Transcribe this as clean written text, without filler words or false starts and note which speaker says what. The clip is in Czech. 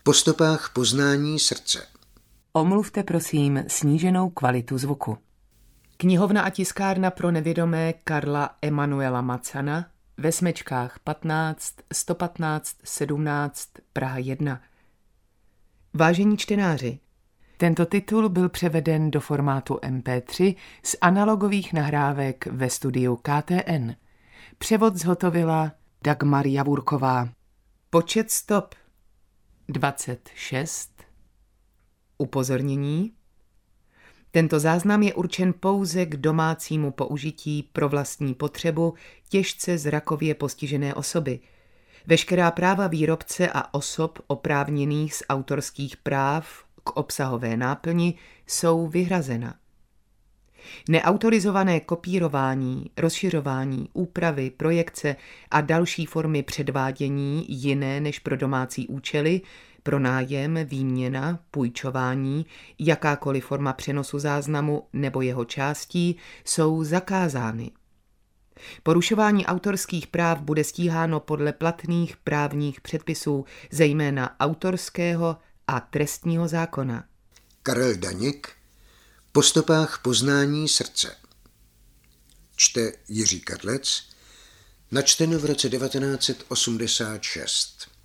Speaker 1: Po stopách poznání srdce.
Speaker 2: Omluvte prosím sníženou kvalitu zvuku. Knihovna a tiskárna pro nevědomé Karla Emanuela Macana ve Smečkách 15 115 17 Praha 1. Vážení čtenáři, tento titul byl převeden do formátu MP3 z analogových nahrávek ve studiu KTN. Převod zhotovila Dagmar Javurková. Počet stop 26. Upozornění. Tento záznam je určen pouze k domácímu použití pro vlastní potřebu těžce zrakově postižené osoby. Veškerá práva výrobce a osob oprávněných z autorských práv k obsahové náplni jsou vyhrazena. Neautorizované kopírování, rozšiřování, úpravy, projekce a další formy předvádění jiné než pro domácí účely, pronájem, výměna, půjčování, jakákoliv forma přenosu záznamu nebo jeho částí jsou zakázány. Porušování autorských práv bude stíháno podle platných právních předpisů, zejména autorského a trestního zákona.
Speaker 1: Karel Daněk. Po stopách poznání srdce. Čte Jiří Kadlec. Načteno v roce 1986.